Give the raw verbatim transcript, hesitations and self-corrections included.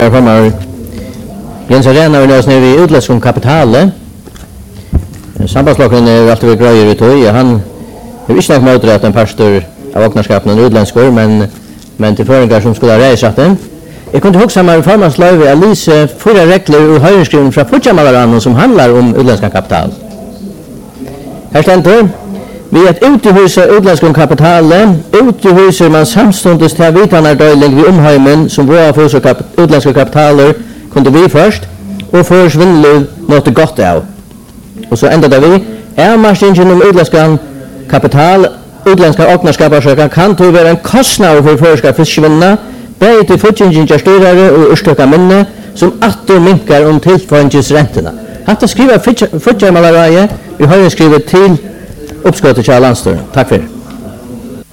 Här kommer Jens Arena och nös nere i utländsk kapital. Sambandslocken är alltid grejer ut och han är inte nog möter att en pastor av åknarskapen är utländskor, men men till föringar som skulle ha rejsat den. Jag kunde också med reformanslöv att lysa fyra regler ur höjreskriven från Futjamalaran som handlar om utländska kapital. Här ständer vi att uthysa utländska kapital, uthyser man samståndes till vitanardöjling vid omheimen som våra för kap- utländska kapitaler kunde vi först och för svindel något gott av. Och så ända där vi är marschen om utländska kapital, utländska åknarskapar kan ta vara en kostnad för förska fiskvinna, bäge till futjingen styrare och urstöka minne som attor minkar om tillfångesräntorna. Hatta skriva futjamalarie, vi har ju skrivit till uppskottet till landstör. Tack för det.